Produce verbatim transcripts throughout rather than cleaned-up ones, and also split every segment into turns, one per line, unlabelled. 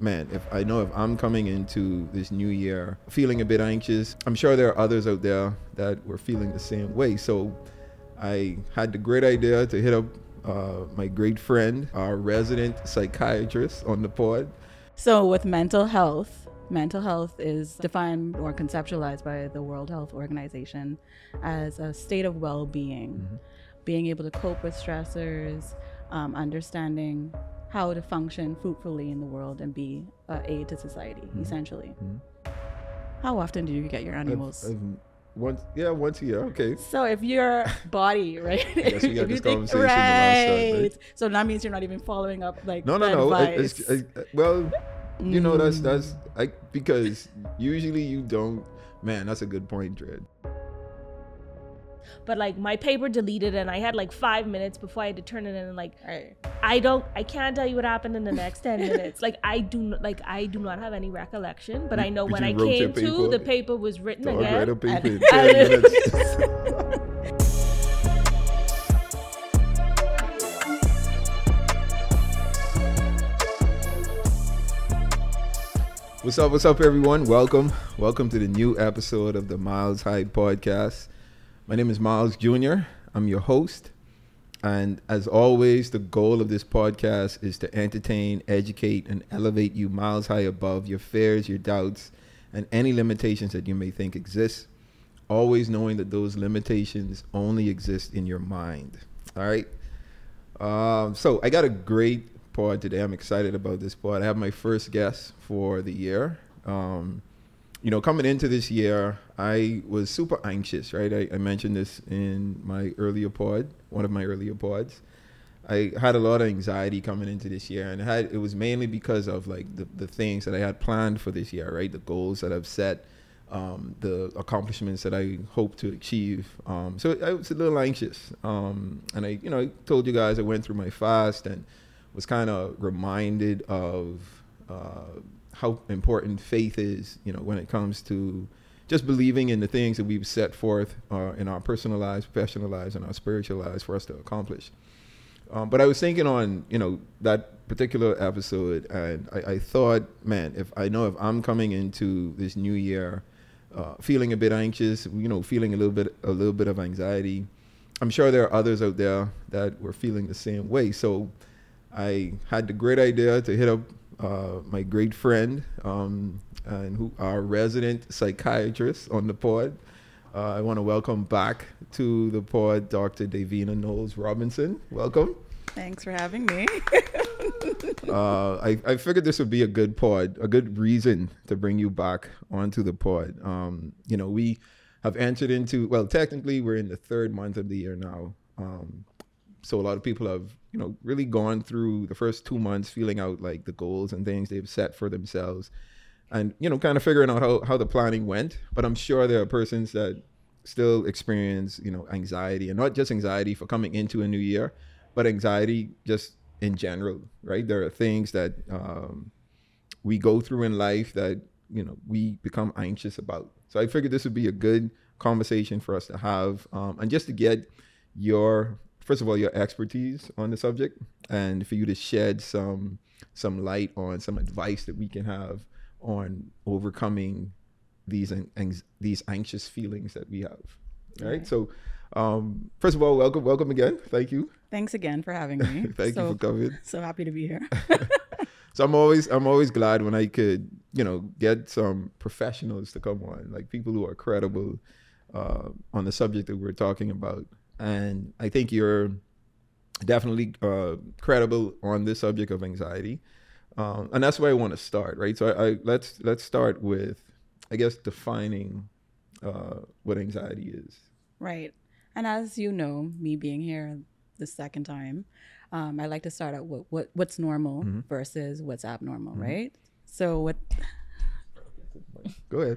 man, if I know if I'm coming into this new year feeling a bit anxious, I'm sure there are others out there that were feeling the same way. So I had the great idea to hit up uh, my great friend, our resident psychiatrist on the pod.
So with mental health, mental health is defined or conceptualized by the World Health Organization as a state of well-being, mm-hmm. being able to cope with stressors, um, understanding how to function fruitfully in the world and be uh, aid to society, mm-hmm. essentially. Mm-hmm. How often do you get your animals?
I've, I've once, yeah, once a year. Okay.
So if your body, right?
I guess we got this
think,
conversation
right.
the last time, right?
So that means you're not even following up, like
no, no, no. It, it's, I, well, you know, that's that's I, because usually you don't. Man, that's a good point, Dread.
But like my paper deleted and I had like five minutes before I had to turn it in, and like right. I don't I can't tell you what happened in the next ten minutes. Like I do like I do not have any recollection, but I know
but
when I came to the paper was written
so
again.
I read a paper in ten minutes. What's up, what's up everyone? Welcome. Welcome to the new episode of the Miles High Podcast. My name is Miles Junior I'm your host. And as always, the goal of this podcast is to entertain, educate, and elevate you miles high above your fears, your doubts, and any limitations that you may think exist. Always knowing that those limitations only exist in your mind. All right. Um, so I got a great pod today. I'm excited about this pod. I have my first guest for the year. Um, you know, coming into this year, I was super anxious, right? I, I mentioned this in my earlier pod, one of my earlier pods. I had a lot of anxiety coming into this year, and it, had, it was mainly because of like the, the things that I had planned for this year, right? The goals that I've set, um, the accomplishments that I hope to achieve. Um, so I was a little anxious. Um, and I, you know, I told you guys I went through my fast and was kind of reminded of uh, how important faith is, you know, when it comes to just believing in the things that we've set forth uh, in our personal lives, professional lives, and our spiritual lives for us to accomplish. Um, but I was thinking on, you know, that particular episode, and I, I thought, man, if I know if I'm coming into this new year uh, feeling a bit anxious, you know, feeling a little bit, a little bit of anxiety, I'm sure there are others out there that were feeling the same way. So I had the great idea to hit up uh, my great friend um, and who our resident psychiatrist on the pod. Uh, I want to welcome back to the pod Doctor Davina Knowles Robinson. Welcome.
Thanks for having me.
uh, I, I figured this would be a good pod, a good reason to bring you back onto the pod. Um, you know, we have entered into, well, technically we're in the third month of the year now. Um, So a lot of people have, you know, really gone through the first two months feeling out like the goals and things they've set for themselves and, you know, kind of figuring out how, how the planning went. But I'm sure there are persons that still experience, you know, anxiety, and not just anxiety for coming into a new year, but anxiety just in general, right? There are things that um, we go through in life that, you know, we become anxious about. So I figured this would be a good conversation for us to have um, and just to get your first of all, your expertise on the subject, and for you to shed some some light on some advice that we can have on overcoming these ang- these anxious feelings that we have. All right. right. So, um, first of all, welcome, welcome again. Thank you.
Thanks again for having me.
Thank so, you for coming.
So happy to be here.
So I'm always I'm always glad when I could, you know, get some professionals to come on, like people who are credible uh, on the subject that we're talking about. And I think you're definitely uh, credible on this subject of anxiety, um, and that's where I want to start, right? So I, I let's let's start with, I guess, defining uh, what anxiety is.
Right, and as you know, me being here the second time, um, I like to start out with what what's normal mm-hmm. versus what's abnormal, mm-hmm. right? So what?
Go ahead.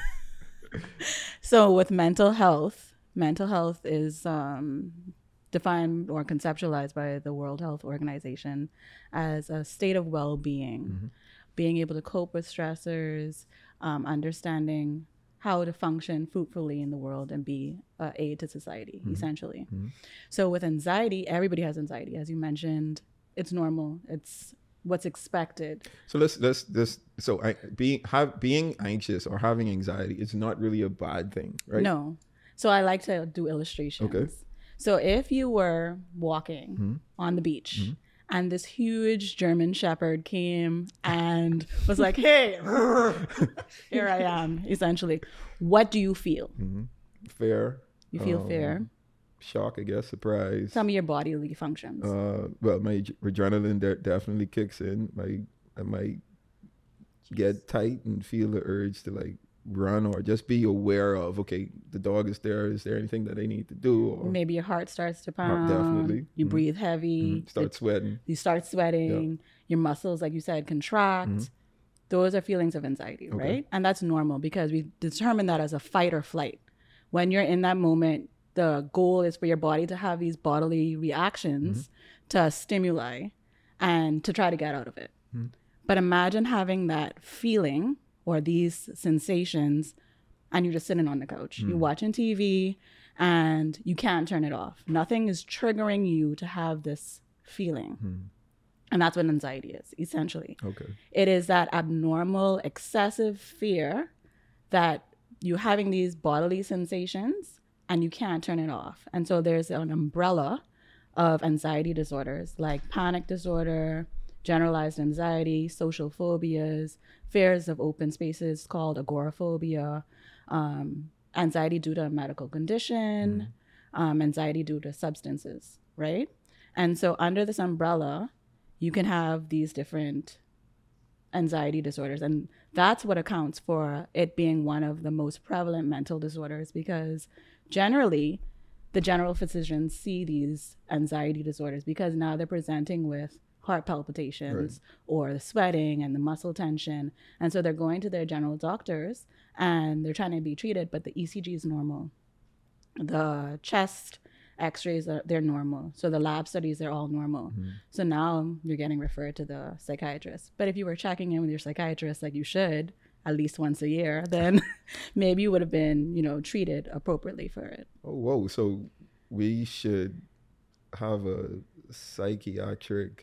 So with mental health. Mental health is um, defined or conceptualized by the World Health Organization as a state of well-being, mm-hmm. being able to cope with stressors, um, understanding how to function fruitfully in the world and be uh, aid to society, mm-hmm. essentially. Mm-hmm. So with anxiety, everybody has anxiety. As you mentioned, it's normal. It's what's expected.
So let's let's this so I, being have being anxious or having anxiety is not really a bad thing, right?
No. So I like to do illustrations.
Okay.
So if you were walking
Mm-hmm.
on the beach
Mhm.
and this huge German Shepherd came and was like, "Hey, here I am," essentially, what do you feel?
Mm-hmm. Fear.
You feel
um,
fear.
Shock, I guess, surprise.
Tell me your bodily functions.
Uh, well, my ad- adrenaline de- definitely kicks in. My I might get tight and feel the urge to like run or just be aware of, okay, the dog is there. Is there anything that I need to do? Or
Maybe your heart starts to
Heart-
pound.
definitely.
You
Mhm.
breathe heavy.
Mhm. Start sweating.
You start sweating. Your muscles, like you said, contract.
Mhm.
Those are feelings of anxiety,
Okay.
right? And that's normal because we determine that as a fight or flight. When you're in that moment, the goal is for your body to have these bodily reactions to stimuli and to try to get out of it.
Mhm.
But imagine having that feeling or these sensations and you're just sitting on the couch. You're watching T V and you can't turn it off. Nothing is triggering you to have this feeling.
Mhm.
And that's what anxiety is, essentially.
Okay.
It is that abnormal, excessive fear that you're having these bodily sensations and you can't turn it off. And so there's an umbrella of anxiety disorders like panic disorder, generalized anxiety, social phobias, fears of open spaces called agoraphobia, um, anxiety due to a medical condition, um, anxiety due to substances, right? And so under this umbrella, you can have these different anxiety disorders. And that's what accounts for it being one of the most prevalent mental disorders because generally the general physicians see these anxiety disorders because now they're presenting with heart palpitations or the sweating and the muscle tension. And so they're going to their general doctors and they're trying to be treated, but the E C G is normal. The chest x-rays, are, they're normal. So the lab studies, they're all normal.
Mm-hmm.
So now you're getting referred to the psychiatrist. But if you were checking in with your psychiatrist like you should at least once a year, then maybe you would have been, you know, treated appropriately for it.
Oh, whoa. So we should have a psychiatric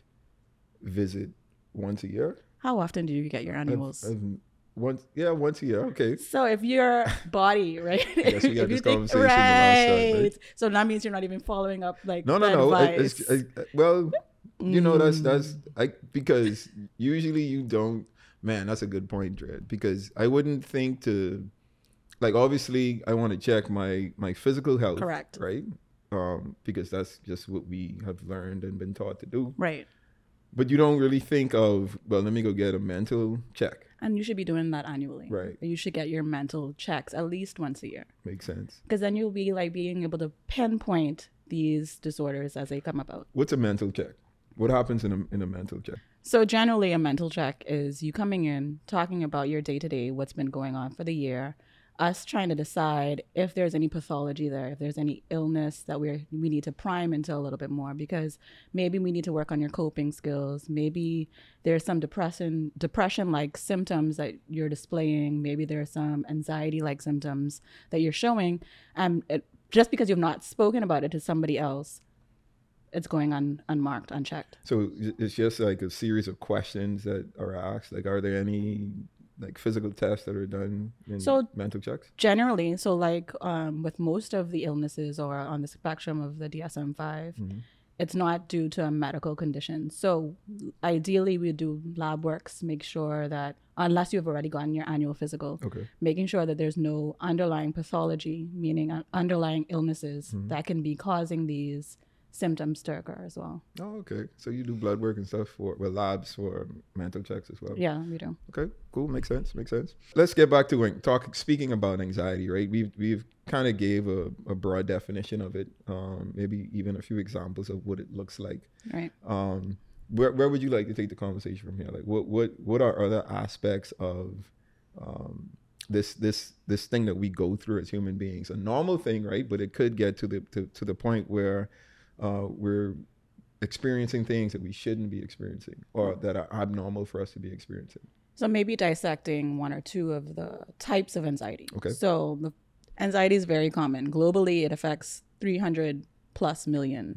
visit once a year?
How often do you get your annuals?
I've, I've once, yeah, once a year. Okay.
So if your body, right?
I guess we had
if you
this
think-
conversation the last time, right?
So that means you're not even following up like
No, no,
the
no. I-
advice.
It's, I, well, you know, that's
Mm.
that's I because usually you don't. Man, that's a good point, Dred. Because I wouldn't think to, like, obviously, I want to check my my physical health,
Correct.
right? Um, because that's just what we have learned and been taught to do.
Right.
But you don't really think of, well, let me go get a mental check.
And you should be doing that annually.
Right.
You should get your mental checks at least once a year.
Makes sense.
Because then you'll be like being able to pinpoint these disorders as they come about.
What's a mental check? What happens in a in a mental check?
So generally a mental check is you coming in, talking about your day-to-day, what's been going on for the year, us trying to decide if there's any pathology there, if there's any illness that we're we need to prime into a little bit more, because maybe we need to work on your coping skills. Maybe there's some depression depression like symptoms that you're displaying. Maybe there's some anxiety like symptoms that you're showing. And it, just because you've not spoken about it to somebody else, it's going un, unmarked, unchecked.
So it's just like a series of questions that are asked. Like, are there any like physical tests that are done in
So-
mental checks?
Generally, so like um, with most of the illnesses or on the spectrum of the D S M five,
Mhm.
it's not due to a medical condition. So ideally, we do lab works, make sure that unless you've already gotten your annual physical,
Okay.
making sure that there's no underlying pathology, meaning uh, underlying illnesses that can be causing these symptoms to occur as well.
Oh, okay. So you do blood work and stuff for, well, labs for mental checks as well.
Yeah, we do.
Okay, cool. Makes sense. Makes sense. Let's get back to like, talk. Speaking about anxiety, right? We've we've kind of gave a, a broad definition of it. Um, maybe even a few examples of what it looks like.
Right.
Um, where where would you like to take the conversation from here? Like, what what what are other aspects of um, this this this thing that we go through as human beings? A normal thing, right? But it could get to the to, to the point where uh, we're experiencing things that we shouldn't be experiencing, or that are abnormal for us to be experiencing.
So maybe dissecting one or two of the types of anxiety.
Okay.
So the anxiety is very common. Globally, it affects three hundred plus million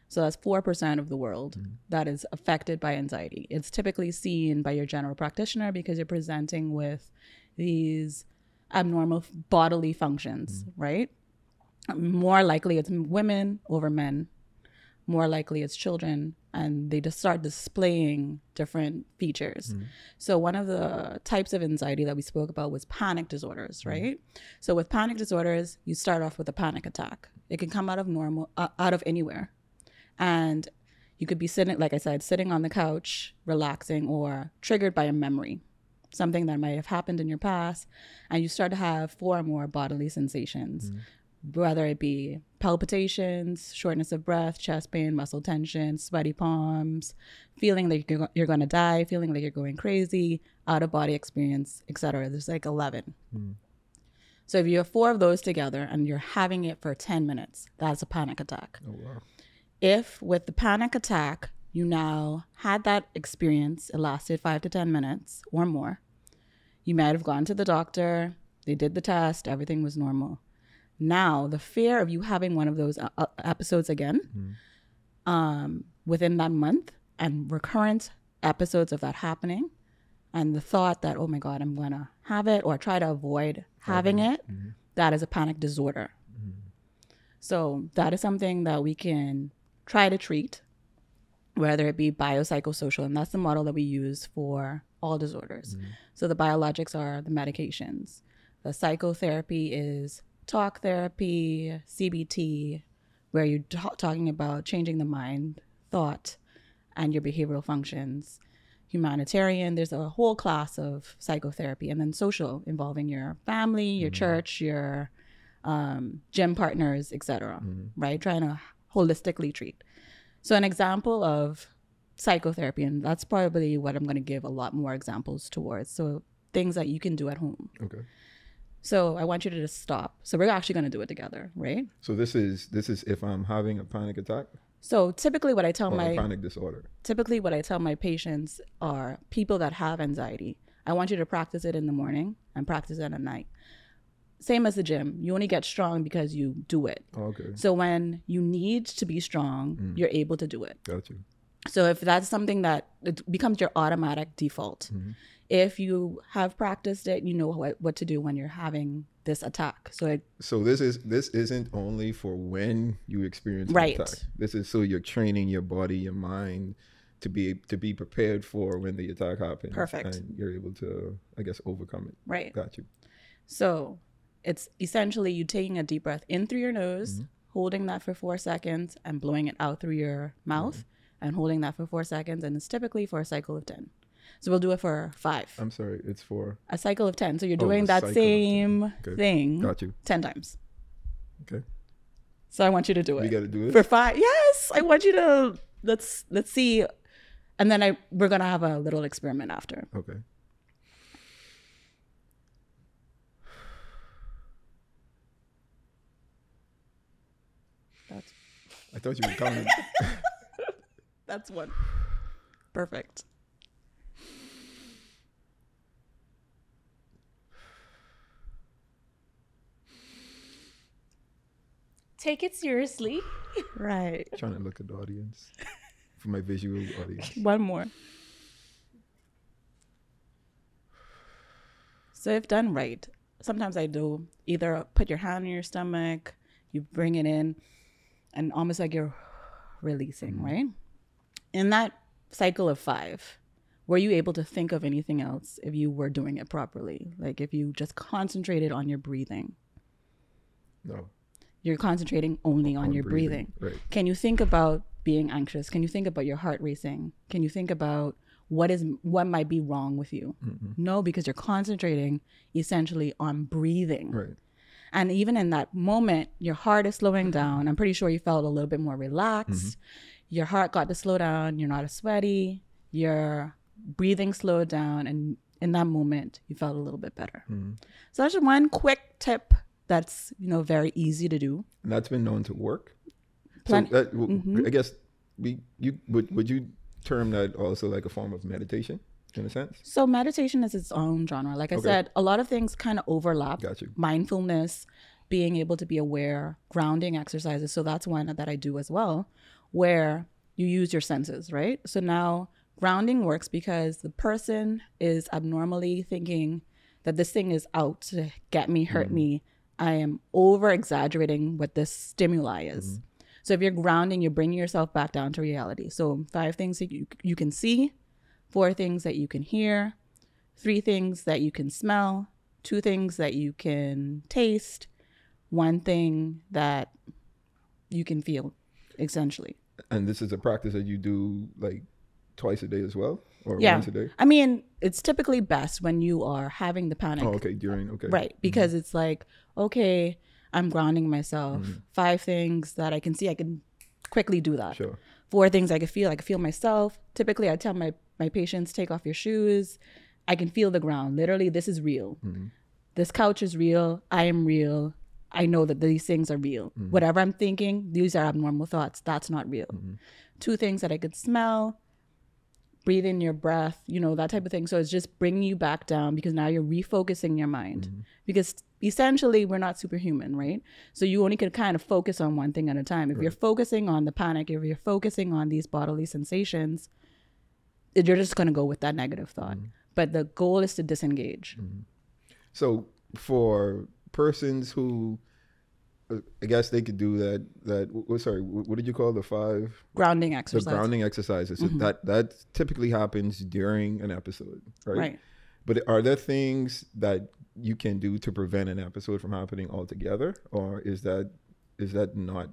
So that's four percent of the world
Mm-hmm.
that is affected by anxiety. It's typically seen by your general practitioner because you're presenting with these abnormal bodily functions,
Mm-hmm.
right? More likely it's women over men. More likely it's children, and they just start displaying different features.
Mm-hmm.
So one of the types of anxiety that we spoke about was panic disorders, right? Mm-hmm. So with panic disorders, you start off with a panic attack. It can come out of normal, uh, out of anywhere. And you could be sitting, like I said, sitting on the couch, relaxing, or triggered by a memory, something that might have happened in your past, and you start to have four or more bodily sensations. Mm-hmm. Whether it be palpitations, shortness of breath, chest pain, muscle tension, sweaty palms, feeling like you're, you're going to die, feeling like you're going crazy, out-of-body experience, et cetera. There's like eleven. Mm. So if you have four of those together and you're having it for ten minutes, that's a panic attack.
Oh, wow.
If with the panic attack, you now had that experience, it lasted five to ten minutes or more, you might have gone to the doctor, they did the test, everything was normal. Now, the fear of you having one of those uh, episodes again mm-hmm. um, within that month and recurrent episodes of that happening, and the thought that, oh my God, I'm going to have it or try to avoid having mm-hmm. it, mm-hmm. that is a panic disorder. Mm-hmm. So that is something that we can try to treat, whether it be biopsychosocial, and that's the model that we use for all disorders. Mm-hmm. So the biologics are the medications. The psychotherapy is talk therapy, C B T, where you're t- talking about changing the mind, thought, and your behavioral functions. Humanitarian, there's a whole class of psychotherapy. And then social, involving your family, your mm-hmm. church, your um, gym partners, et cetera, mm-hmm. right? Trying to holistically treat. So an example of psychotherapy, and that's probably what I'm going to give a lot more examples towards. So things that you can do at home.
Okay.
So I want you to just stop. So we're actually going to do it together, right?
So this is this is if I'm having a panic attack?
So typically what I tell
or
my...
a panic disorder.
Typically what I tell my patients are people that have anxiety. I want you to practice it in the morning and practice it at night. Same as the gym. You only get strong because you do it.
Oh, okay.
So when you need to be strong, mm. you're able to do it.
Got you.
So if that's something that it becomes your automatic default, mm-hmm. if you have practiced it, you know what, what to do when you're having this attack. So it,
so this is this isn't only for when you experience
right.
an attack. This is so you're training your body, your mind to be to be prepared for when the attack happens.
Perfect.
And you're able to, I guess, overcome it.
Right.
Got you.
So it's essentially you taking a deep breath in through your nose, mm-hmm. holding that for four seconds and blowing it out through your mouth. Mm-hmm. And holding that for four seconds, and it's typically for a cycle of ten. So we'll do it for five.
I'm sorry, it's for?
A cycle of ten. So you're
oh,
doing that same
okay.
thing
Got you.
ten times.
Okay.
So I want you to do it.
We got to do it?
For five. Yes, I want you to, let's let's see. And then I we're going to have a little experiment after.
Okay.
That's...
I thought you were counting.
That's one. Perfect.
Take it seriously.
Right.
Trying to look at the audience. For my visual audience.
One more. So if done right, sometimes I do either put your hand on your stomach, you bring it in, and almost like you're releasing, mm-hmm. right? In that cycle of five, were you able to think of anything else if you were doing it properly? Like if you just concentrated on your breathing?
No.
You're concentrating only on, on your breathing.
breathing. Right.
Can you think about being anxious? Can you think about your heart racing? Can you think about what is what might be wrong with you? Mm-hmm. No, because you're concentrating essentially on breathing.
Right.
And even in that moment, your heart is slowing down. I'm pretty sure you felt a little bit more relaxed. Mm-hmm. Your heart got to slow down. You're not as sweaty. Your breathing slowed down. And in that moment, you felt a little bit better. Mm-hmm. So that's just one quick tip that's, you know, very easy to do.
And that's been known to work?
Plenty.
So that, mm-hmm. I guess, we you would would you term that also like a form of meditation? In a sense?
So meditation is its own genre. Like I okay. said, a lot of things kind of overlap.
Got you.
Mindfulness, being able to be aware, grounding exercises. So that's one that I do as well. where you use your senses, right? So now grounding works because the person is abnormally thinking that this thing is out to get me, hurt mm-hmm. me. I am over exaggerating what this stimuli is. Mm-hmm. So if you're grounding, you're bringing yourself back down to reality. So five things that you, you can see, four things that you can hear, three things that you can smell, two things that you can taste, one thing that you can feel, essentially.
And this is a practice that you do like twice a day as well? Or
yeah.
once a day?
I mean, it's typically best when you are having the panic.
Oh, okay. During, okay.
Right. Because mm-hmm. it's like, okay, I'm grounding myself. Mm-hmm. Five things that I can see, I can quickly do that.
Sure.
Four things I can feel, I can feel myself. Typically, I tell my, my patients, take off your shoes. I can feel the ground. Literally, this is real. Mm-hmm. This couch is real. I am real. I know that these things are real. Mm-hmm. Whatever I'm thinking, these are abnormal thoughts. That's not real. Mm-hmm. Two things that I could smell, breathe in your breath, you know, that type of thing. So it's just bringing you back down because now you're refocusing your mind. Mm-hmm. Because essentially we're not superhuman, right? So you only can kind of focus on one thing at a time. If right. you're focusing on the panic, if you're focusing on these bodily sensations, you're just going to go with that negative thought. Mm-hmm. But the goal is to disengage.
Mm-hmm. So for persons who, I guess they could do that, that, what, sorry, what did you call the five?
Grounding exercises.
The grounding exercises. Mm-hmm. So that, that typically happens during an episode, right?
Right.
But are there things that you can do to prevent an episode from happening altogether? Or is that, is that not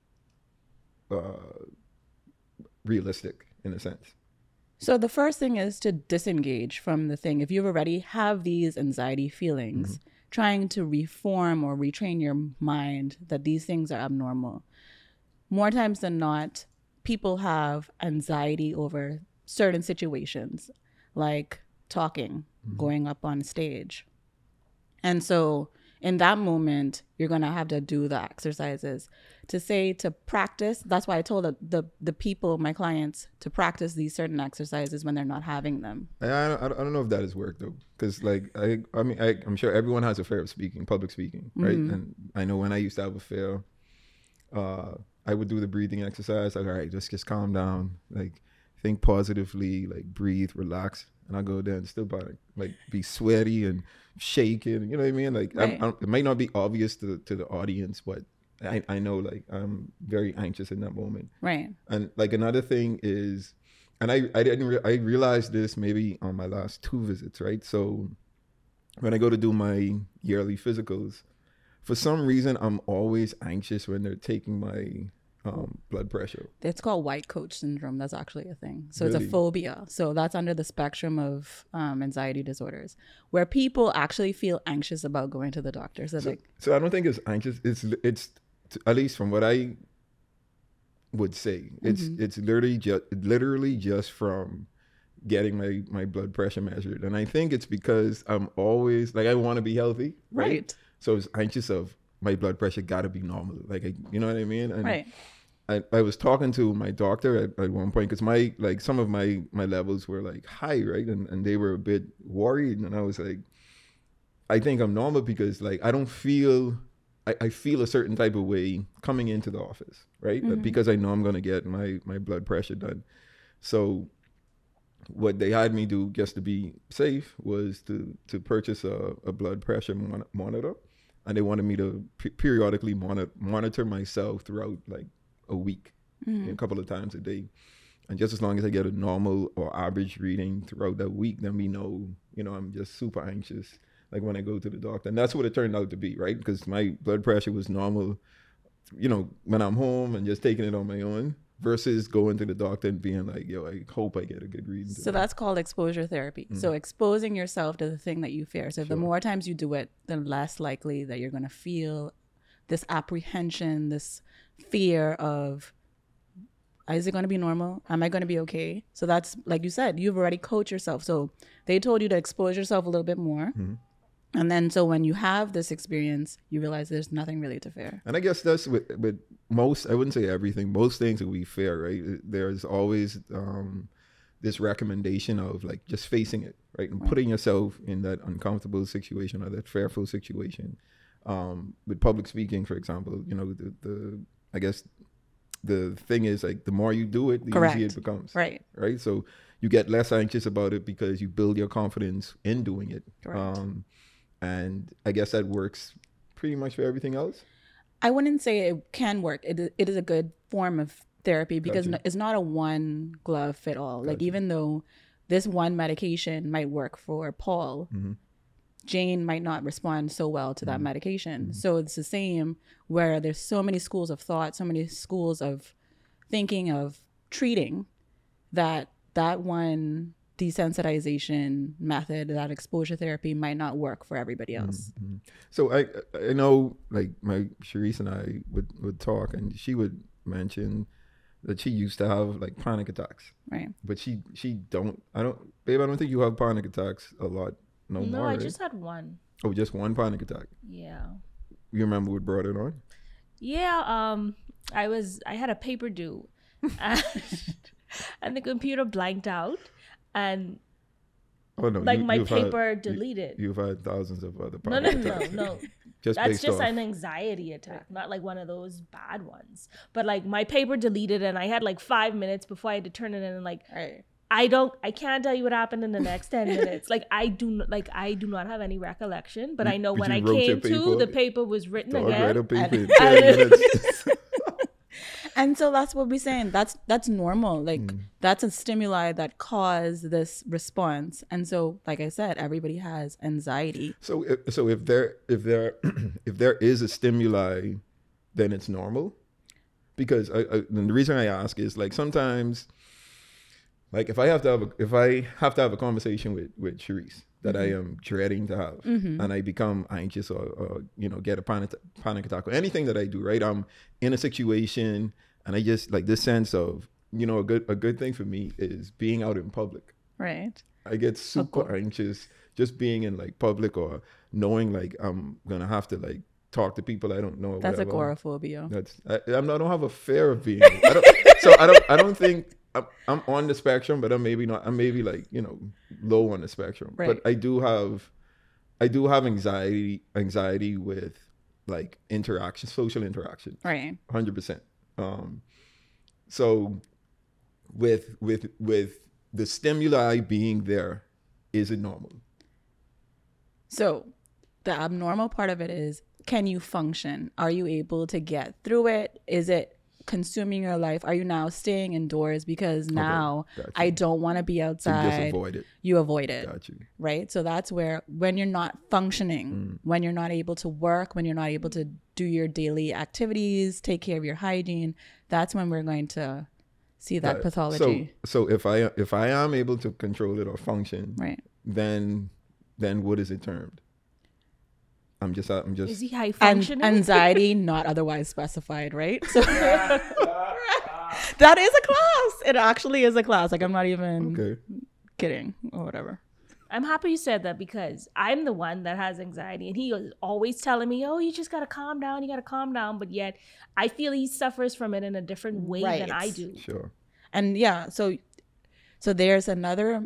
uh, realistic in a sense?
So the first thing is to disengage from the thing. If you already have these anxiety feelings, mm-hmm. trying to reform or retrain your mind that these things are abnormal. More times than not, people have anxiety over certain situations, like talking, mm-hmm. going up on stage. And so in that moment, you're going to have to do the exercises to say to practice. That's why I told the, the, the people, my clients, to practice these certain exercises when they're not having them.
I don't, I don't know if that has worked though. Because like, I I mean, I, I'm sure everyone has a fear of speaking, public speaking, right? Mm-hmm. And I know when I used to have a fear, uh, I would do the breathing exercise. Like, all right, just, just calm down. Like, think positively, like breathe, relax. And I go there and still probably like be sweaty and shaking, you know what I mean? Like right. I'm, I'm, it might not be obvious to, to the audience, but I, I know like I'm very anxious in that moment.
Right.
And like another thing is, and I, I didn't, re- I realized this maybe on my last two visits, right? So when I go to do my yearly physicals, for some reason, I'm always anxious when they're taking my um, blood pressure.
It's called white coat syndrome. That's actually a thing. So
Really?
It's a phobia. So that's under the spectrum of um, anxiety disorders, where people actually feel anxious about going to the doctor. So,
So,
like,
so I don't think it's anxious. It's, it's at least from what I would say, it's,
Mhm.
it's literally just, literally just from getting my, my blood pressure measured. And I think it's because I'm always like, I want to be healthy. Right.
right.
So it's anxious of my blood pressure got to be normal. Like, I, you know what I mean? And
Right.
I, I was talking to my doctor at, at one point because my, like some of my, my levels were like high, right? And, and they were a bit worried. And I was like, I think I'm normal because like, I don't feel, I, I feel a certain type of way coming into the office, right?
Mhm.
Because I know I'm going to get my, my blood pressure done. So what they had me do just to be safe was to, to purchase a, a blood pressure mon- monitor. And they wanted me to p- periodically monitor, monitor myself throughout like a week,
Mhm.
a couple of times a day. And just as long as I get a normal or average reading throughout that week, then we know, you know, I'm just super anxious, like when I go to the doctor. And that's what it turned out to be, right? Because my blood pressure was normal, you know, when I'm home and just taking it on my own versus going to the doctor and being like, yo, I hope I get a good reading.
So that's called exposure therapy.
Mhm.
So exposing yourself to the thing that you fear. So the
Sure.
more times you do it, the less likely that you're going to feel this apprehension, this fear of, is it going to be normal? Am I going to be okay? So that's, like you said, you've already coached yourself. So they told you to expose yourself a little bit more.
Mhm.
And then so when you have this experience, you realize there's nothing really to fear.
And I guess that's with, with most, I wouldn't say everything, most things that we fear, right? There's always um, this recommendation of like just facing it, right? And
Right.
putting yourself in that uncomfortable situation or that fearful situation. Um, with public speaking, for example, you know, the, the I guess the thing is like the more you do it, the
Correct.
easier it becomes.
Right.
Right. So you get less anxious about it because you build your confidence in doing it.
Correct.
Um, and I guess that works pretty much for everything else.
I wouldn't say it can work. It it is a good form of therapy because
Gotcha.
it's not a one glove fit all. Like
Gotcha.
even though this one medication might work for Paul,
Mhm.
Jane might not respond so well to that
Mhm.
medication.
Mhm.
So it's the same where there's so many schools of thought, so many schools of thinking of treating that that one desensitization method, that exposure therapy might not work for everybody else.
Mhm. So I I know like my Sharice and I would, would talk and she would mention that she used to have like panic attacks,
Right.
but she she don't I don't babe I don't think you have panic attacks a lot no,
No,
more.
I
right?
just had one.
Oh, just one panic attack.
Yeah.
You remember what brought it on?
Yeah, um, I was I had a paper due, and, and the computer blanked out, and
Oh no,
like
you-
my
you've had-
paper
you-
deleted.
You've had thousands of other
no,
panic
no, no,
attacks.
no, no.
just
That's
based
just
off.
an anxiety attack, not like one of those bad ones. But like my paper deleted, and I had like five minutes before I had to turn it in, and like
Right.
I don't, I can't tell you what happened in the next ten minutes. Like I do, not, like I do not have any recollection. But
You-
I know
but
when
you
I
wrote your
came to,
paper?
the paper was written
Dog
again.
right up in
And-
here, ten minutes.
And so that's what we're saying. That's that's normal. Like
Mm.
that's a stimuli that cause this response. And so, like I said, everybody has anxiety.
So if, so if there if there if there is a stimuli, then it's normal. Because I, I, and the reason I ask is like sometimes, like if I have to have a, if I have to have a conversation with with Sharice that I am dreading to have, and I become anxious or, or you know get a panic panic attack or anything that I do, right? I'm in a situation and I just like this sense of you know a good a good thing for me is being out in public.
Right.
I get super
course.
anxious just being in like public or knowing like I'm gonna have to like talk to people I don't know. Or
That's
whatever.
agoraphobia.
That's I, I'm not, I don't have a fear of being. I don't, so I don't I don't think I'm, I'm on the spectrum, but I'm maybe not. I'm maybe like you know low on the spectrum.
Right.
But I do have I do have anxiety anxiety with like interaction, social interaction.
Right.
Hundred percent. Um, so with with with the stimuli being there, is it normal?
So the abnormal part of it is, can you function? Are you able to get through it? Is it consuming your life? Are you now staying indoors because now
gotcha.
I don't want to be
So you
outside?
just avoid it.
You avoid it.
Got you.
Right? So that's where when you're not functioning, when you're not able to work, when you're not able to do your daily activities, take care of your hygiene, that's when we're going to see that
Got it.
pathology.
So so if I if I am able to control it or function,
Right.
then then what is it termed? I'm just I'm just
Is he high
And
functioning?
anxiety not otherwise specified, right? So that is a class. It actually is a class. Like I'm not even
okay.
kidding or whatever.
I'm happy you said that because I'm the one that has anxiety, and he was always telling me, "Oh, you just gotta calm down. You gotta calm down." But yet, I feel he suffers from it in a different way than
Right.
I do.
Sure.
And yeah, so so there's another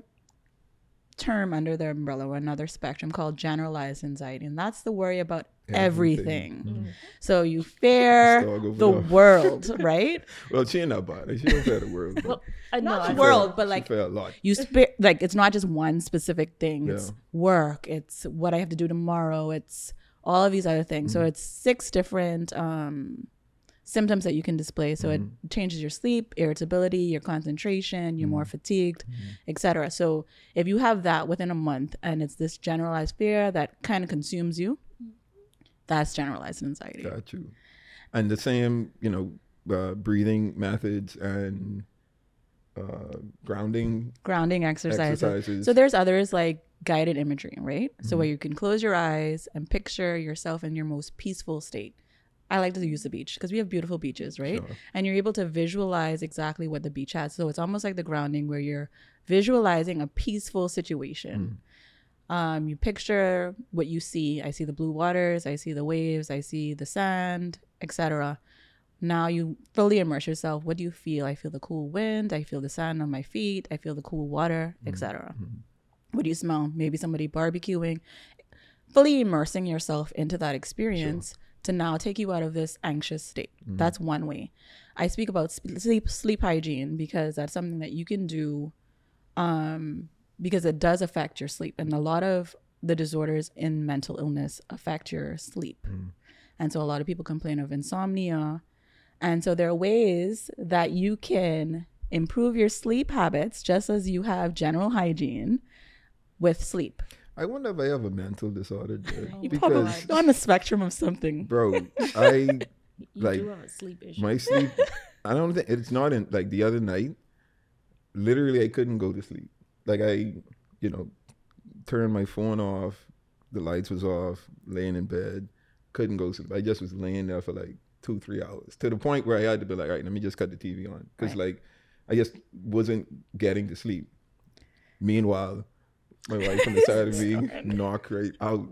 term under the umbrella or another spectrum called generalized anxiety, and that's the worry about everything.
Everything.
So you fear
This dog over
the
there.
world, right?
Well, she ain't that bad. She don't fear the world. but
Well, I know.
Not
I
the world,
fear-
but
she
like
fear a lot.
you sp- like it's not just one specific thing. It's
Yeah.
work. It's what I have to do tomorrow. It's all of these other things. So it's six different um, symptoms that you can display. So it changes your sleep, irritability, your concentration, you're more fatigued, et cetera. So if you have that within a month and it's this generalized fear that kind of consumes you, that's generalized anxiety.
Got you. And the same, you know, uh, breathing methods and uh, grounding
Grounding exercises.
exercises.
So there's others like guided imagery, right? So where you can close your eyes and picture yourself in your most peaceful state. I like to use the beach because we have beautiful beaches, right?
Sure.
And you're able to visualize exactly what the beach has. So it's almost like the grounding where you're visualizing a peaceful situation. Um, you picture what you see. I see the blue waters, I see the waves, I see the sand, et cetera. Now you fully immerse yourself. What do you feel? I feel the cool wind, I feel the sand on my feet, I feel the cool water, et cetera. What do you smell? Maybe somebody barbecuing. Fully immersing yourself into that experience to now take you out of this anxious state.
Mm-hmm.
That's one way. I speak about sleep sleep hygiene because that's something that you can do um, because it does affect your sleep. And a lot of the disorders in mental illness affect your sleep. Mm. And so a lot of people complain of insomnia. And so there are ways that you can improve your sleep habits just as you have general hygiene with sleep.
I wonder if I have a mental disorder.
Oh, you probably on the spectrum of something.
Bro, I
you
like
do have a sleep issue.
My sleep, I don't think it's not in like the other night. Literally, I couldn't go to sleep. Like I, you know, turned my phone off, the lights was off, laying in bed, couldn't go to sleep. I just was laying there for like two, three hours to the point where I had to be like, all right, let me just cut the T V on because right. like I just wasn't getting to sleep. Meanwhile, my wife on the side of me knocked right out.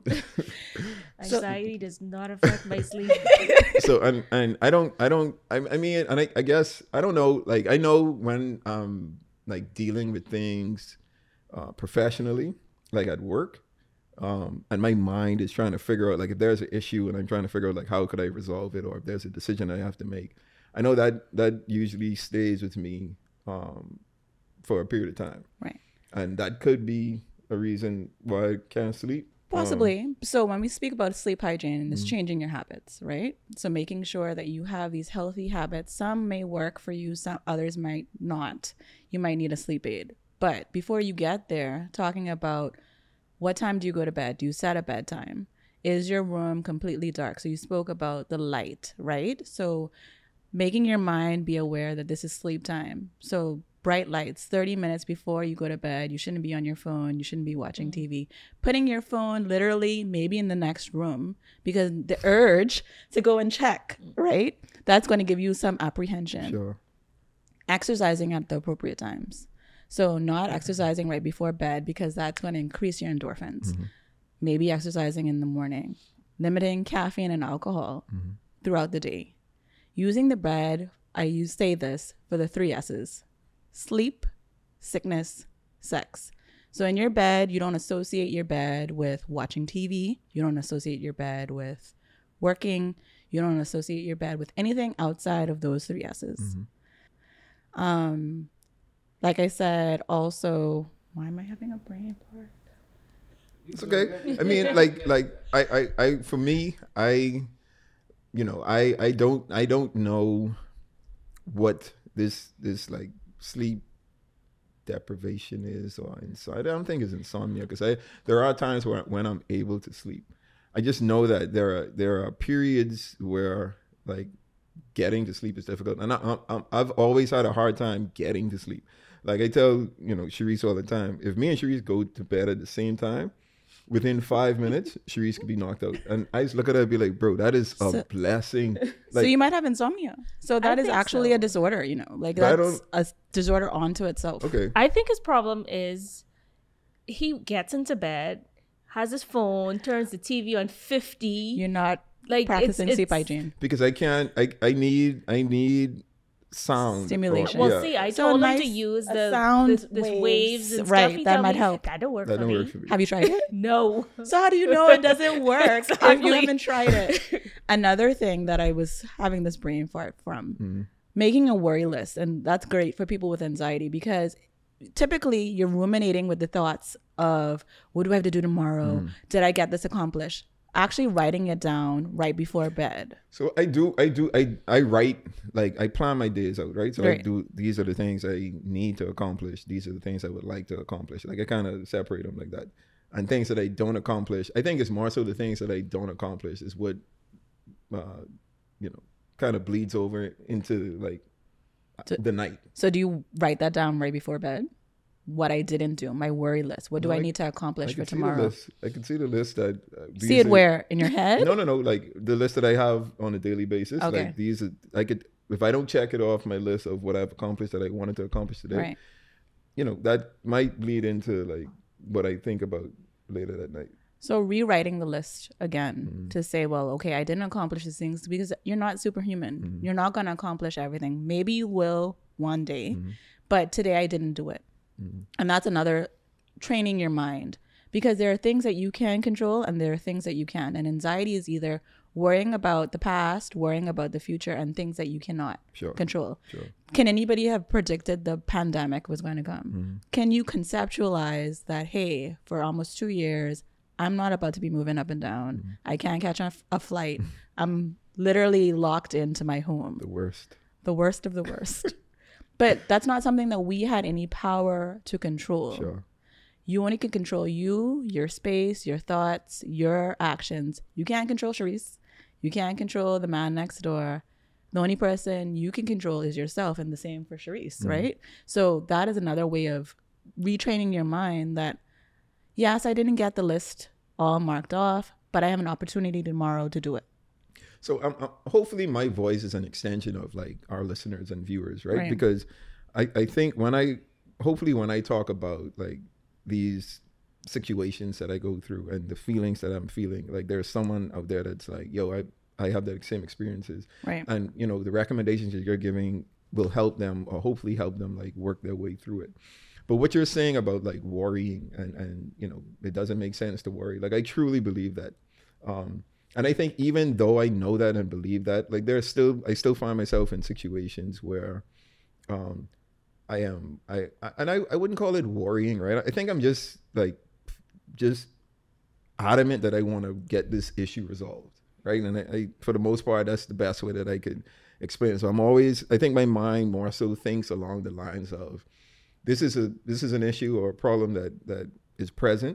Anxiety does not affect my sleep.
So and and I don't I don't I, I mean and I, I guess I don't know like I know when um like dealing with things uh, professionally like at work um and my mind is trying to figure out like if there's an issue and I'm trying to figure out like how could I resolve it or if there's a decision I have to make. I know that that usually stays with me um for a period of time.
Right.
And that could be a reason why I can't sleep.
Possibly. Um, so when we speak about sleep hygiene, it's mm-hmm. changing your habits, right? So making sure that you have these healthy habits. Some may work for you, some others might not. You might need a sleep aid. But before you get there, talking about what time do you go to bed? Do you set a bedtime? Is your room completely dark? So you spoke about the light, right? So making your mind be aware that this is sleep time. So bright lights, thirty minutes before you go to bed. You shouldn't be on your phone. You shouldn't be watching T V. Putting your phone literally maybe in the next room because the urge to go and check, right? That's going to give you some apprehension.
Sure.
Exercising at the appropriate times. So not exercising right before bed because that's going to increase your endorphins. Mm-hmm. Maybe exercising in the morning. Limiting caffeine and alcohol mm-hmm. throughout the day. Using the bed, I use say this for the three S's. Sleep, sickness, sex. So in your bed, you don't associate your bed with watching T V. You don't associate your bed with working. You don't associate your bed with anything outside of those three S's. Mm-hmm. Um, like I said, also, why am I having a brain fart?
It's okay. I mean, like, like I, I, I, for me, I, you know, I, I don't, I don't know what this, this like, sleep deprivation is or inside. I don't think it's insomnia because I there are times where when I'm able to sleep. I just know that there are there are periods where like getting to sleep is difficult, and I, I, I've always had a hard time getting to sleep. Like I tell you know Sharice all the time, if me and Sharice go to bed at the same time, within five minutes, Sharice could be knocked out. And I just look at her and be like, bro, that is a so, blessing. Like,
so you might have insomnia. So that I is actually so. a disorder, you know, like that's a disorder onto itself.
Okay.
I think his problem is he gets into bed, has his phone, turns the T V on fifty.
You're not like practicing it's, it's, sleep hygiene.
Because I can't, I, I need, I need sound
stimulation.
Or, well,
yeah.
see, I
so
told
nice,
him to use the
sound
this, this waves, waves and
right,
stuff. He
that might
me,
help.
That don't work,
that
for,
don't
me.
work for me.
Have you tried it?
No.
So how do you know it doesn't work
Exactly.
if you haven't tried it? Another thing that I was having this brain fart from, mm-hmm. making a worry list, and that's great for people with anxiety because typically you're ruminating with the thoughts of what do I have to do tomorrow? Mm. Did I get this accomplished? Actually writing it down right before bed.
So I do, I do, I, I write, like I plan my days out, right? So right. I do, these are the things I need to accomplish. These are the things I would like to accomplish. Like I kind of separate them like that. And things that I don't accomplish, I think it's more so the things that I don't accomplish is what, uh, you know, kind of bleeds over into like so, the night.
So do you write that down right before bed? What I didn't do, my worry list. What do no, I, I need to accomplish for tomorrow?
I can see the list that.
Uh, see it are, where? In your head?
No, no, no. Like the list that I have on a daily basis.
Okay.
Like these are, I could, if I don't check it off my list of what I've accomplished that I wanted to accomplish today,
right.
you know, that might bleed into like what I think about later that night.
So rewriting the list again mm-hmm. to say, well, okay, I didn't accomplish these things because you're not superhuman. Mm-hmm. You're not going to accomplish everything. Maybe you will one day, mm-hmm. but today I didn't do it. Mm-hmm. And that's another training your mind because there are things that you can control and there are things that you can. And anxiety is either worrying about the past, worrying about the future, and things that you cannot
sure.
control.
Sure.
Can anybody have predicted the pandemic was going to come?
Mm-hmm.
Can you conceptualize that, hey, for almost two years, I'm not about to be moving up and down. Mm-hmm. I can't catch a, a flight. I'm literally locked into my home.
The worst.
The worst of the worst. But that's not something that we had any power to control.
Sure.
You only can control you, your space, your thoughts, your actions. You can't control Sharice. You can't control the man next door. The only person you can control is yourself, and the same for Sharice, mm-hmm. right? So that is another way of retraining your mind that, yes, I didn't get the list all marked off, but I have an opportunity tomorrow to do it.
So um, uh, hopefully my voice is an extension of like our listeners and viewers, right?
right.
Because I, I think when I, hopefully when I talk about like these situations that I go through and the feelings that I'm feeling, like there's someone out there that's like, yo, I, I have that same experiences.
Right.
And, you know, the recommendations that you're giving will help them or hopefully help them like work their way through it. But what you're saying about like worrying and, and, you know, it doesn't make sense to worry. Like I truly believe that. Um, and I think even though I know that and believe that, like there's still, I still find myself in situations where um, I am, I, I and I, I wouldn't call it worrying, right? I think I'm just like, just adamant that I want to get this issue resolved, right? And I, I, for the most part, that's the best way that I could explain it. So I'm always, I think my mind more so thinks along the lines of, this is a, this is an issue or a problem that, that is present.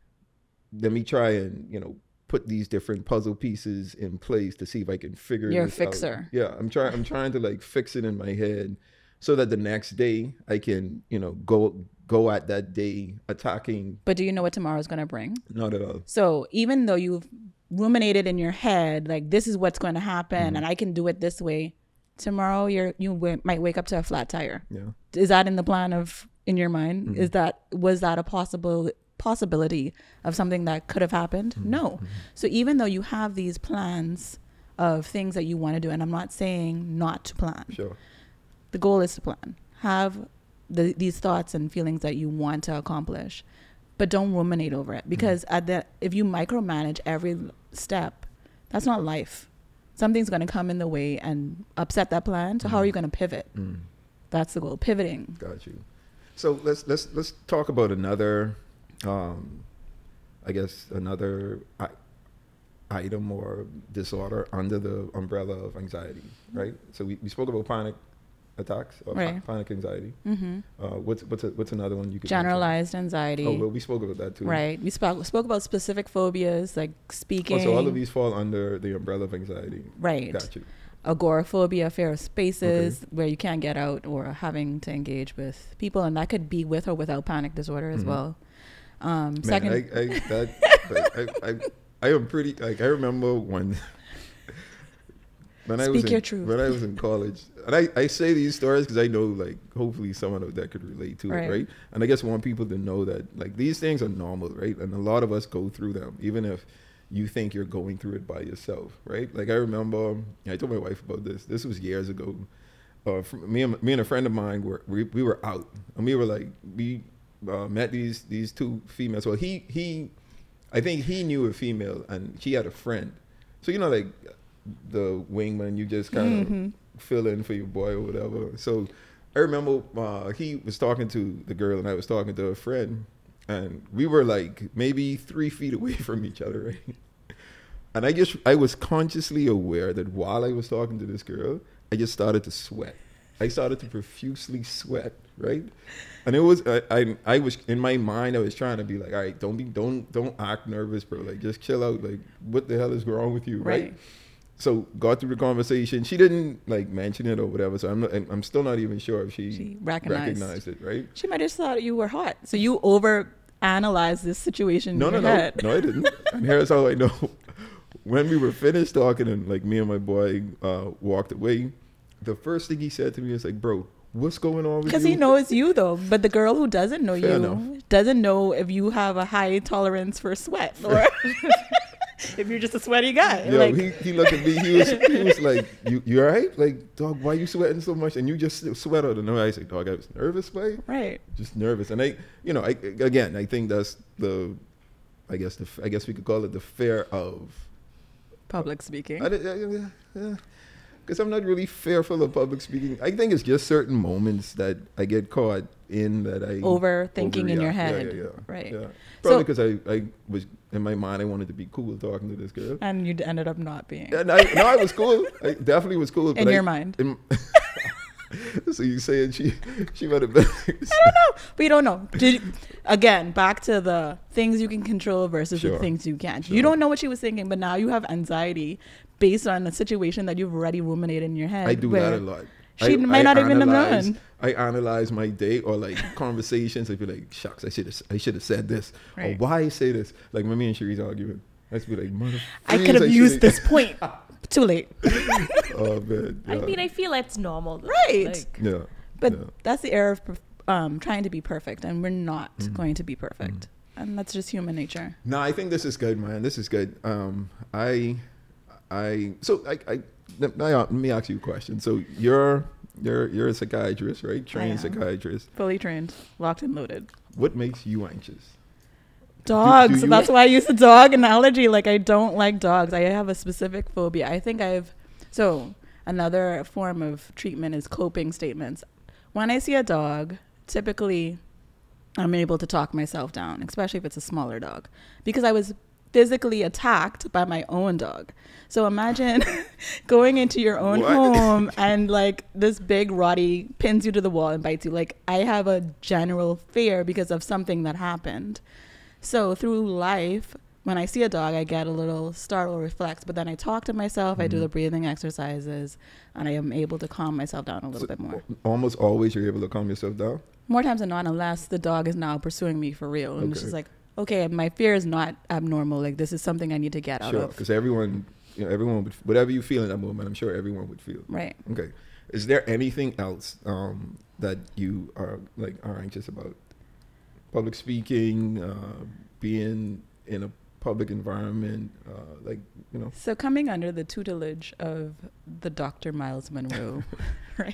Let me try and, you know, put these different puzzle pieces in place to see if I can figure
You're
this
a fixer.
out. Yeah, I'm trying. I'm trying to like fix it in my head, so that the next day I can, you know, go go at that day attacking.
But do you know what tomorrow's going to bring?
Not at all.
So even though you've ruminated in your head, like this is what's going to happen, mm-hmm. and I can do it this way, tomorrow you're you w- might wake up to a flat tire.
Yeah.
Is that in the plan of in your mind?
Mm-hmm.
Is that was that a possible? possibility of something that could have happened? Mm-hmm. No. Mm-hmm. So even though you have these plans of things that you want to do, and I'm not saying not to plan.
Sure.
The goal is to plan. Have the, these thoughts and feelings that you want to accomplish, but don't ruminate over it, because mm-hmm. at the if you micromanage every step, that's not life. Something's going to come in the way and upset that plan. So mm-hmm. how are you going to pivot? Mm-hmm. That's the goal. Pivoting.
Got you. So let's let's let's talk about another Um, I guess another I- item or disorder under the umbrella of anxiety, right? So we, we spoke about panic attacks or
right.
pa- panic anxiety.
Mm-hmm.
Uh, what's what's a, what's another one you could
generalized
mention?
anxiety?
Oh, well, we spoke about that too.
Right. We spoke spoke about specific phobias like speaking.
Oh, so all of these fall under the umbrella of anxiety.
Right.
Got you.
Agoraphobia, fear of spaces,
okay.
where you can't get out or having to engage with people, and that could be with or without panic disorder as mm-hmm. well. Um,
Man,
second,
I, I, that, like, I, I, I am pretty, like, I remember when, when I was
Speak your
in,
truth.
when I was in college, and I, I say these stories because I know, like, hopefully someone out there could relate to
right.
it, right? And I just want people to know that, like, these things are normal, right? And a lot of us go through them, even if you think you're going through it by yourself, right? Like, I remember, I told my wife about this, this was years ago. Uh, me, and, me and a friend of mine, were we, we were out, and we were like, we, Uh, met these these two females. Well, he he, I think he knew a female, and she had a friend. So you know, like the wingman, you just kind of mm-hmm. fill in for your boy or whatever. So I remember uh, he was talking to the girl, and I was talking to a friend, and we were like maybe three feet away from each other, right? And I just I was consciously aware that while I was talking to this girl, I just started to sweat. I started to profusely sweat, right? And it was, I, I, I was in my mind, I was trying to be like, all right, don't be, don't, don't act nervous, bro. Like, just chill out. Like, what the hell is wrong with you, right? right? So got through the conversation. She didn't like mention it or whatever. So I'm, not, I'm still not even sure if she,
she recognized.
recognized it, right?
She might have thought you were hot. So you over analyzed this situation.
No,
in
no,
your
no,
head.
no, I didn't. And here's how I know. When we were finished talking, and like me and my boy uh, walked away, the first thing he said to me was like, bro, what's going on with you?
Because he knows you though, but the girl who doesn't know
Fair
you
enough.
doesn't know if you have a high tolerance for sweat or if you're just a sweaty guy.
Yo,
like,
he, he looked at me, he was he was like, you you all right? Like, dog, why you sweating so much? And you just sweat out of nowhere. I said, dog, I was nervous, boy.
Right.
Just nervous. And I, you know, I, again, I think that's the, I guess the, I guess we could call it the fear of
Public speaking.
I, I, yeah. Because I'm not really fearful of public speaking. I think it's just certain moments that I get caught in that I
overthinking in your
overreact.
head.
Yeah, yeah, yeah.
Right.
Yeah. Probably
So-
because I, I was in my mind I wanted to be cool talking to this girl.
And you ended up not being.
And I no, I was cool. I definitely was cool.
In
but
your
I,
mind.
in- so you saying she she might have been?
I don't know. But you don't know. Did you, again, back to the things you can control versus
Sure.
the things you can't.
Sure.
You don't know what she was thinking, but now you have anxiety based on a situation that you've already ruminated in your head.
I do
where
that a lot.
She
I,
might
I
not even have
analyze-
known.
I analyze my day or like conversations. I'd be like, shucks, I should have I should have said this.
Right.
Or why I say this? Like when me and Cherie's arguing. I'd be like, mother.
I could have used this point. Too late.
Oh man.
I
yeah.
mean, I feel that's normal. Though.
Right.
Like,
Yeah.
But
yeah.
that's the era of perf- um, trying to be perfect, and we're not
Mm.
going to be perfect. And that's just human nature.
No, I think this is good, man. This is good. Um, I, I. So I, I. Let me let me ask you a question. So you're you're you're a psychiatrist, right? Trained
am.
psychiatrist.
Fully trained, locked and loaded.
What makes you anxious?
Dogs.
do you-
That's why I use the dog analogy. Like, I don't like dogs. I have a specific phobia. I think I've. So, another form of treatment is coping statements. When I see a dog, typically I'm able to talk myself down, especially if it's a smaller dog, because I was physically attacked by my own dog. So imagine going into your own
What?
home and like this big Roddy pins you to the wall and bites you. Like, I have a general fear because of something that happened. So through life, when I see a dog, I get a little startle, reflex, but then I talk to myself, I do
Mhm.
the breathing exercises, and I am able to calm myself down a little
So
bit more.
Almost always you're able to calm yourself down.
More times than not, unless the dog is now pursuing me for real. And it's
Okay.
just like, okay, my fear is not abnormal. Like, this is something I need to get out
Sure,
of.
because everyone, you know, everyone would, whatever you feel in that moment, I'm sure everyone would feel.
Right.
Okay. Is there anything else um, that you are like are anxious about? Public speaking, uh, being in a public environment, uh, like you know.
So coming under the tutelage of the Doctor Miles Monroe, right?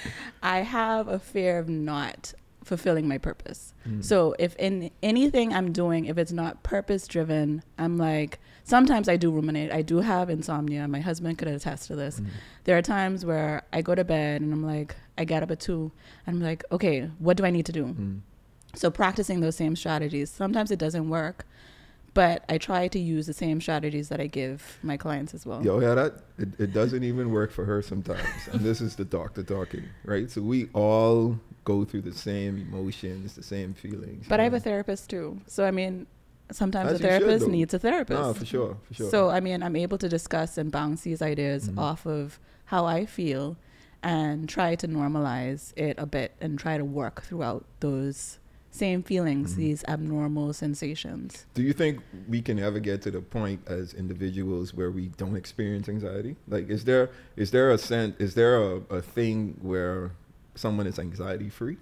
I have a fear of not fulfilling my purpose.
Mm.
So if in anything I'm doing, if it's not purpose driven, I'm like, sometimes I do ruminate. I do have insomnia. My husband could attest to this.
Mm.
There are times where I go to bed and I'm like, I get up at two and I'm like, okay, what do I need to do?
Mm.
So practicing those same strategies. Sometimes it doesn't work, but I try to use the same strategies that I give my clients as well.
Yo, yeah, that it, it doesn't even work for her sometimes, and this is the doctor talking, right? So we all go through the same emotions, the same feelings.
But I have a
um,
therapist too. So I mean, sometimes
As
a
you should,
therapist
though.
needs a therapist.
No, for sure, for sure.
So I mean, I'm able to discuss and bounce these ideas
Mhm.
off of how I feel and try to normalize it a bit and try to work throughout those same feelings,
Mhm.
these abnormal sensations.
Do you think we can ever get to the point as individuals where we don't experience anxiety? Like, is there is there a sense, is there a, a thing where someone is anxiety free?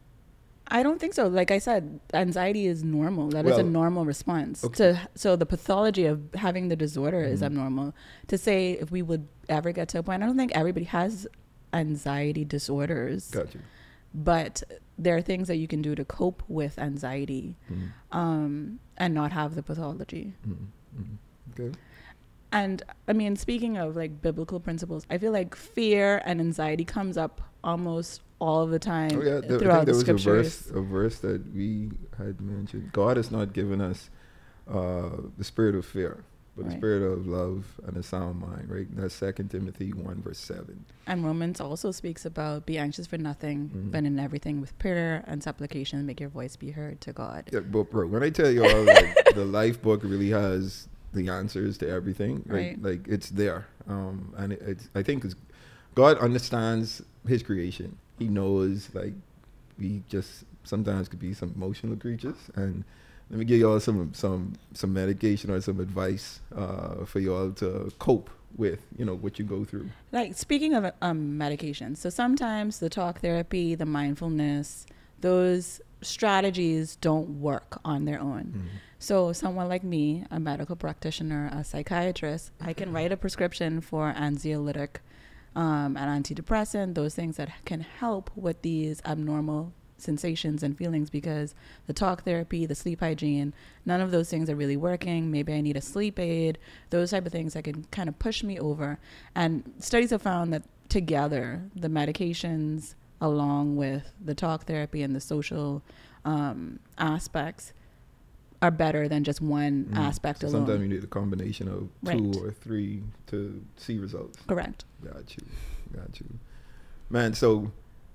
I don't think so. Like I said, anxiety is normal. That is
Well,
a normal response.
okay.
To so the pathology of having the disorder is
Mhm.
abnormal. To say if we would ever get to a point, I don't think everybody has anxiety disorders,
Got you.
but there are things that you can do to cope with anxiety
Mhm.
um, and not have the pathology.
Mhm. Mhm. Okay.
And I mean, speaking of like biblical principles, I feel like fear and anxiety comes up almost all of the time
Oh yeah, there, I
throughout
think there
the
was a
scriptures.
verse, a verse that we had mentioned. God has not given us uh, the spirit of fear, but the
Right.
spirit of love and a sound mind. Right? That's Second Timothy one verse seven.
And Romans also speaks about be anxious for nothing,
Mhm.
but in everything with prayer and supplication, make your voice be heard to God.
Yeah, but bro, when I tell you all, like, the Life book really has the answers to everything. Right?
Right.
Like it's there, um, and it, it's. I think it's, God understands His creation. He knows like we just sometimes could be some emotional creatures, and let me give y'all some some some medication or some advice uh, for y'all to cope with, you know, what you go through.
Like speaking of um, medication, so sometimes the talk therapy, the mindfulness, those strategies don't work on their own. So someone like me, a medical practitioner, a psychiatrist, I can write a prescription for anxiolytic, um, an antidepressant, those things that can help with these abnormal sensations and feelings, because the talk therapy, the sleep hygiene, none of those things are really working. Maybe I need a sleep aid, those type of things that can kind of push me over. And studies have found that together, the medications along with the talk therapy and the social um, aspects are better than just one mm. aspect
so
alone.
Sometimes you need a combination of
right.
two or three to see results.
Correct.
Got you. Got you. Man, so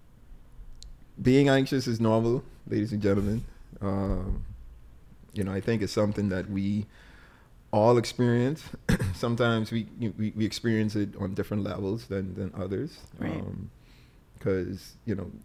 being anxious is normal, ladies and gentlemen. Um, you know, I think it's something that we all experience. Sometimes we, we we experience it on different levels than, than others.
Right.
Because, um, you know,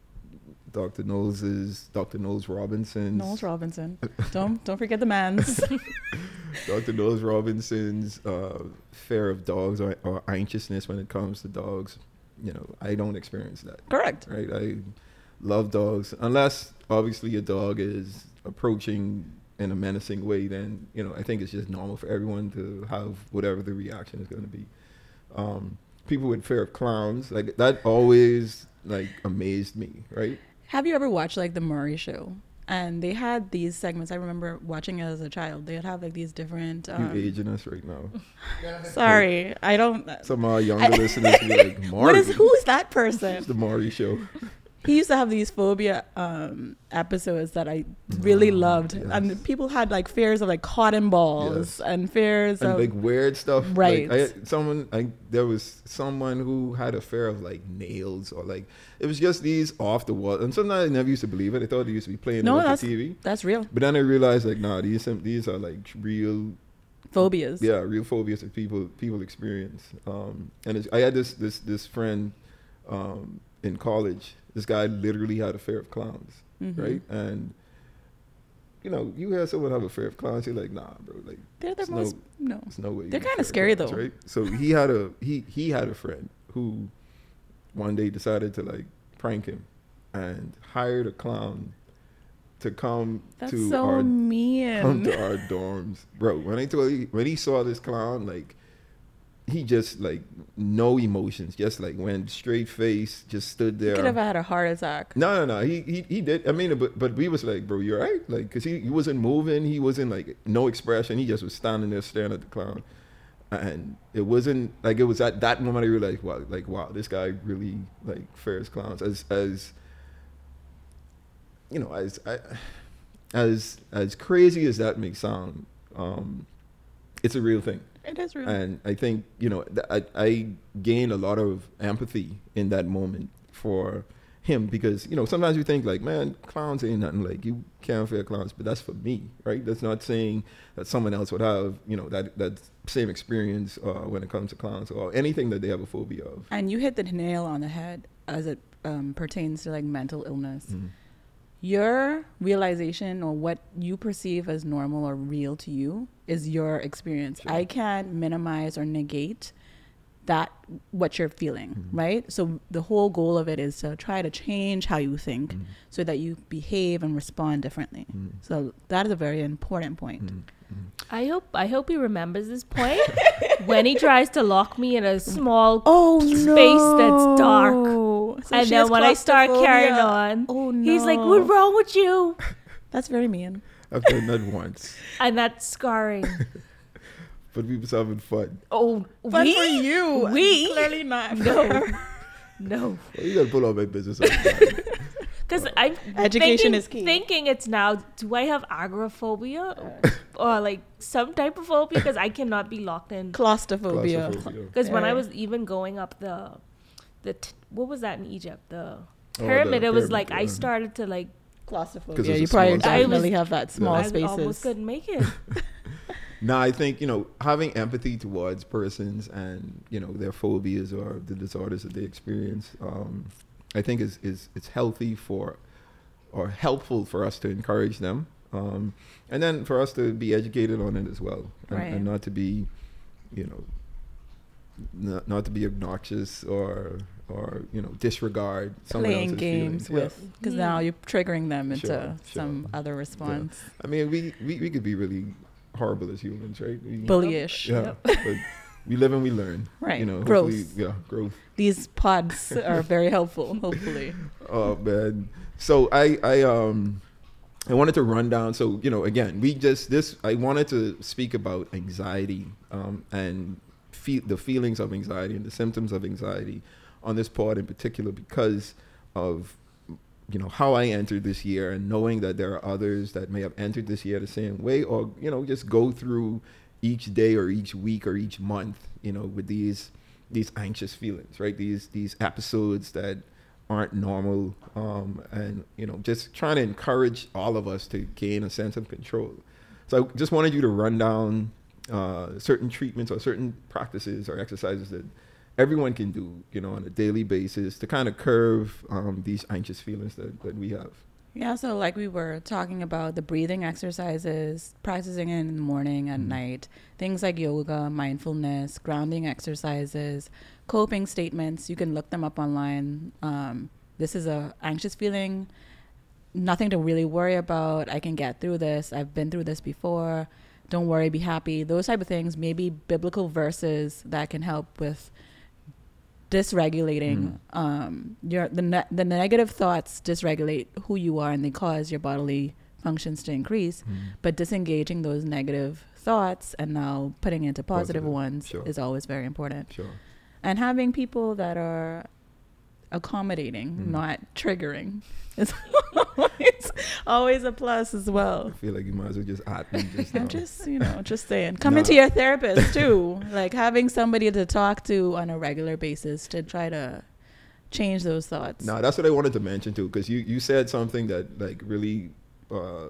Doctor Knowles is Doctor Knowles Robinson.
Knowles Robinson. don't don't forget the mans.
Doctor Knowles Robinson's uh, fear of dogs or, or anxiousness when it comes to dogs. You know, I don't experience that.
Correct.
Right. I love dogs, unless obviously a dog is approaching in a menacing way. Then you know, I think it's just normal for everyone to have whatever the reaction is going to be. Um, people with fear of clowns, like that, always like amazed me. Right.
Have you ever watched like the Maury Show? And they had these segments. I remember watching it as a child. They'd have like these different. Um,
you aging us right now.
Sorry, like, I don't.
Some of our younger I, listeners will be like, Maury.
What is? Who is that person?
It's the Maury Show.
He used to have these phobia um, episodes that I really oh, loved, yes. and people had like fears of like cotton balls yes. and fears
and
of
like weird stuff.
Right.
Like, I, someone, I, there was someone who had a fear of like nails, or like it was just these off the wall. And sometimes I never used to believe it. I thought they used to be playing
no,
it on
that's,
the T V.
That's real.
But then I realized like, nah, these these are like real
phobias.
Yeah, real phobias that people people experience. Um, and it's, I had this this this friend um, in college. This guy literally had a fear of clowns, mm-hmm. right? And, you know, you hear someone have a fear of clowns, you're like, nah, bro. Like,
they're the most, no.
There's no way.
They're kind of scary,
clowns,
though.
Right? So he had a he he had a friend who one day decided to, like, prank him and hired a clown to come
That's
to
so
our
mean.
come to our dorms. Bro, when I told you, when he saw this clown, like, he just like no emotions, just like went straight face, just stood there.
He could have had a heart attack.
No, no, no. He he he did. I mean, but but we was like, bro, you're right, like, cause he, he wasn't moving, he wasn't like no expression. He just was standing there staring at the clown, and it wasn't like it was at that moment I realized, wow, like wow, this guy really like fears clowns. As as you know, as I, as as crazy as that may sound, um, it's a real thing.
It is real.
And I think, you know, th- I, I gained a lot of empathy in that moment for him, because, you know, sometimes you think like, man, clowns ain't nothing, like you can't fear clowns, but that's for me, right? That's not saying that someone else would have, you know, that, that same experience uh, when it comes to clowns or anything that they have a phobia of.
And you hit the nail on the head as it um, pertains to like mental illness. Mm-hmm. Your realization or what you perceive as normal or real to you is your experience. Sure. I can't minimize or negate that, what you're feeling, mm-hmm. right? So the whole goal of it is to try to change how you think mm-hmm. so that you behave and respond differently. Mm-hmm. So that is a very important point.
Mm-hmm.
I hope I hope he remembers this point when he tries to lock me in a small
oh,
space
no.
that's dark.
So
and then when I start carrying on,
oh, no.
he's like, "What's wrong with you?"
That's very mean.
I've done that once.
And that's scarring.
But we was having fun.
Oh,
fun
we?
for you.
We?
Clearly not.
No. No.
Well, you gotta pull out my business.
Because I'm
education
thinking,
is key.
Thinking it's now, do I have agoraphobia or like some type of phobia? Because I cannot be locked in.
Claustrophobia.
Because
yeah.
when I was even going up the, the t- what was that in Egypt? The
oh,
pyramid.
the
it was
pyramid,
like
yeah.
I started to like.
Claustrophobia. You probably definitely
was,
have that small
I
spaces.
I almost couldn't make it.
No, I think, you know, having empathy towards persons and, you know, their phobias or the disorders that they experience, um, I think is, is it's healthy for, or helpful for us to encourage them. Um, and then for us to be educated on it as well. And,
right.
and not to be, you know, not, not to be obnoxious or, or, you know, disregard someone
playing
else's
games
feelings.
with, because
yeah.
now you're triggering them into
sure,
some
sure.
other response.
Yeah. I mean, we, we, we could be really horrible as humans, right? We,
Bullyish.
Yeah.
Yep.
But we live and we learn.
Right.
You know,
Growth.
hopefully- Yeah, growth.
These pods are very helpful, hopefully.
Oh man. So I I um I wanted to run down. So you know, again, we just this. I wanted to speak about anxiety um, and feel the feelings of anxiety and the symptoms of anxiety on this pod in particular because of you know how I entered this year and knowing that there are others that may have entered this year the same way, or you know just go through each day or each week or each month, you know, with these these anxious feelings, right? These these episodes that aren't normal, um, and you know, just trying to encourage all of us to gain a sense of control. So I just wanted you to run down uh, certain treatments or certain practices or exercises that everyone can do, you know, on a daily basis to kind of curb um, these anxious feelings that, that we have.
Yeah, so like we were talking about the breathing exercises, practicing it in the morning and
Mm.
night, things like yoga, mindfulness, grounding exercises, coping statements. You can look them up online. Um, this is a anxious feeling, nothing to really worry about. I can get through this. I've been through this before. Don't worry, be happy. Those type of things, maybe biblical verses that can help with dysregulating
Mm.
um your the ne- the negative thoughts dysregulate who you are and they cause your bodily functions to increase,
Mm.
but disengaging those negative thoughts and now putting into positive,
Positive,
ones
sure.
is always very important.
Sure.
And having people that are accommodating,
Mm.
not triggering, is always, always a plus as
I
well.
feel like you might as well just at me just now.
I'm just, you know, just saying. Coming
No.
to your therapist too, like having somebody to talk to on a regular basis to try to change those thoughts.
No, that's what I wanted to mention too, because you, you said something that like really uh,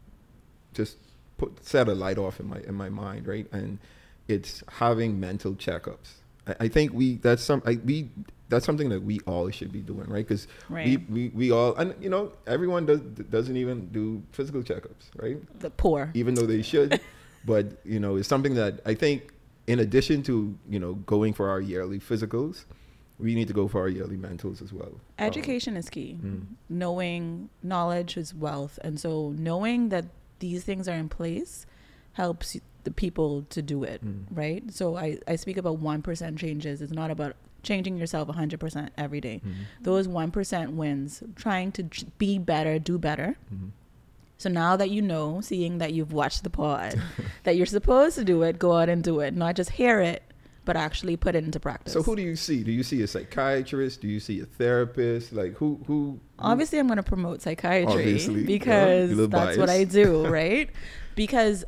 just put set a light off in my in my mind, right? And it's having mental checkups. I, I think we that's some I, we that's something that we all should be doing, right? Because
Right.
we, we we all and you know everyone does doesn't even do physical checkups, right?
The poor.
Even though they should, but you know it's something that I think in addition to you know going for our yearly physicals, we need to go for our yearly mentals as well.
Education is key.
Mm.
Knowing knowledge is wealth. And so knowing that these things are in place helps the people to do it,
Mm.
right? So I, I speak about one percent changes. It's not about changing yourself one hundred percent every day.
Mhm.
Those one percent wins, trying to j- be better, do better.
Mhm.
So now that you know, seeing that you've watched the pod, that you're supposed to do it, go out and do it. Not just hear it, but actually put it into practice.
So who do you see? Do you see a psychiatrist? Do you see a therapist? Like who? Who? who
Obviously, I'm going to promote psychiatry
Obviously, yeah,
because
you're a little
that's what I
biased.
do, right? Because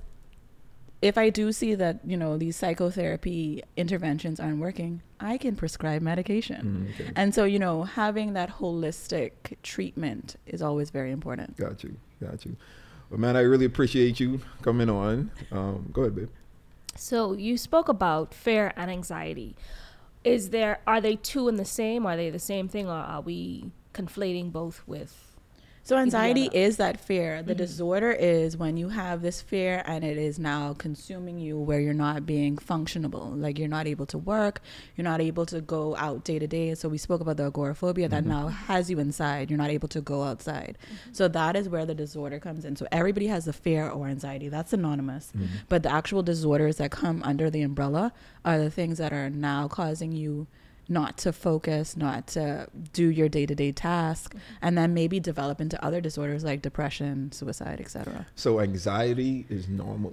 if I do see that, you know, these psychotherapy interventions aren't working, I can prescribe medication.
Mhm, okay.
And so, you know, having that holistic treatment is always very important.
Got you. Got you. Well, man, I really appreciate you coming on. Um, go ahead, babe.
So you spoke about fear and anxiety. Is there, are they two in the same? Are they the same thing, or are we conflating both with?
So anxiety
other.
is that fear. The
Mhm.
disorder is when you have this fear and it is now consuming you where you're not being functionable. Like you're not able to work, you're not able to go out day to day. So we spoke about the agoraphobia that
Mhm.
now has you inside. You're not able to go outside. So that is where the disorder comes in. So everybody has the fear or anxiety. That's synonymous.
Mhm.
But the actual disorders that come under the umbrella are the things that are now causing you not to focus, not to do your day-to-day task, and then maybe develop into other disorders like depression, suicide, et cetera.
So anxiety is normal.